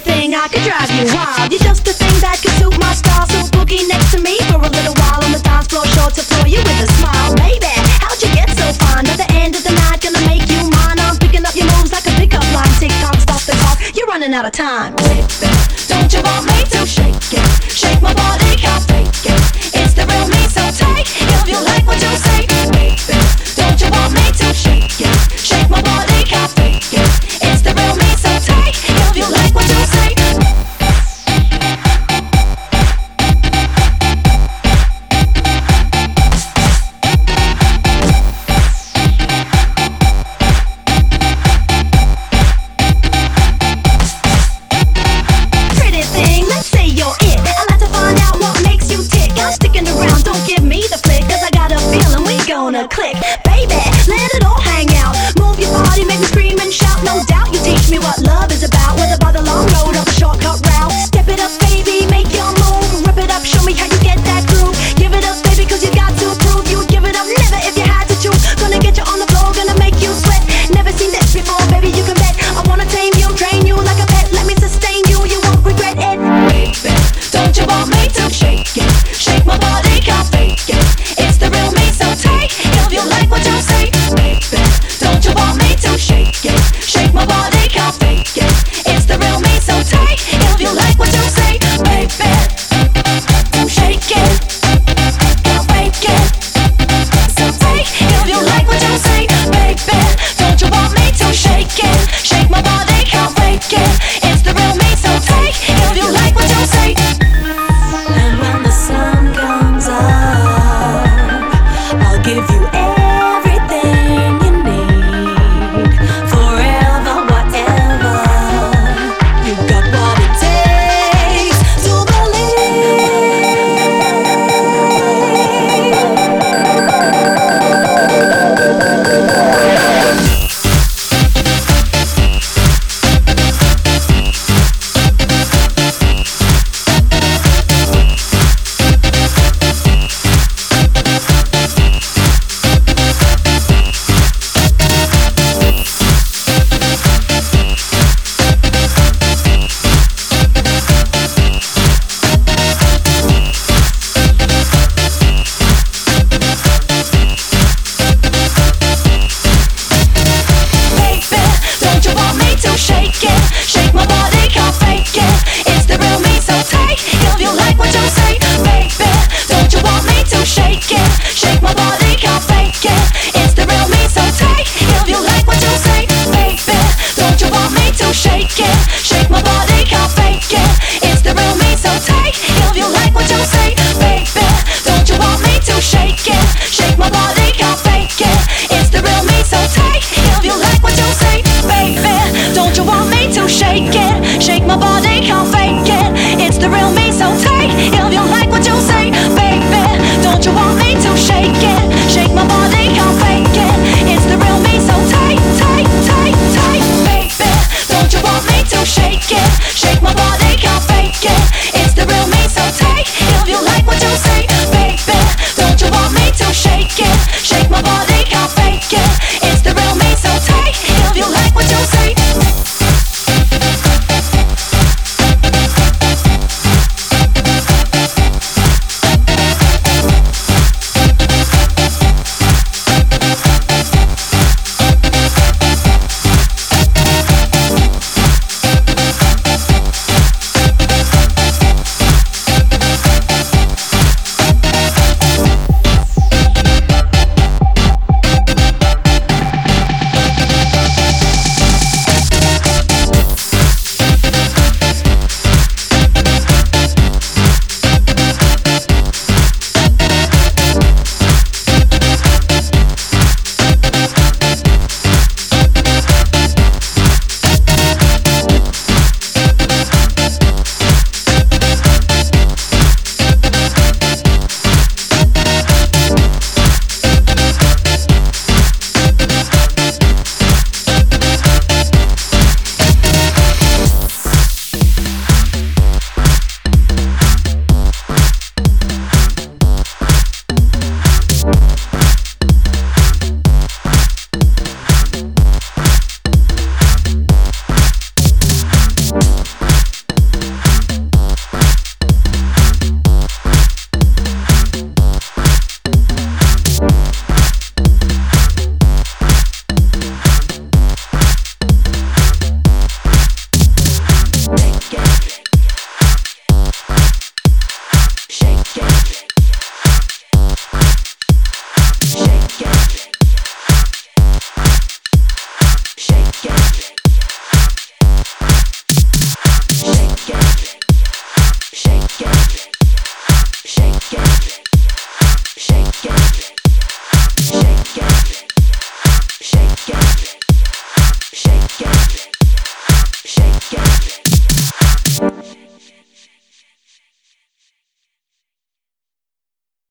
anything, I could drive you wild. You're just the thing that could suit my style. So boogie next to me for a little while on the dance floor, sure to throw you with a smile. Baby, how'd you get so fine? At the end of the night, gonna make you mine. I'm picking up your moves like a pickup line. Tick tock, stop the clock, you're running out of time. Baby, don't you want me to shake it? Shake my body, can't fake it. It's the real me, so take if you like what you say. Baby, don't you want me to shake it? Shake my body.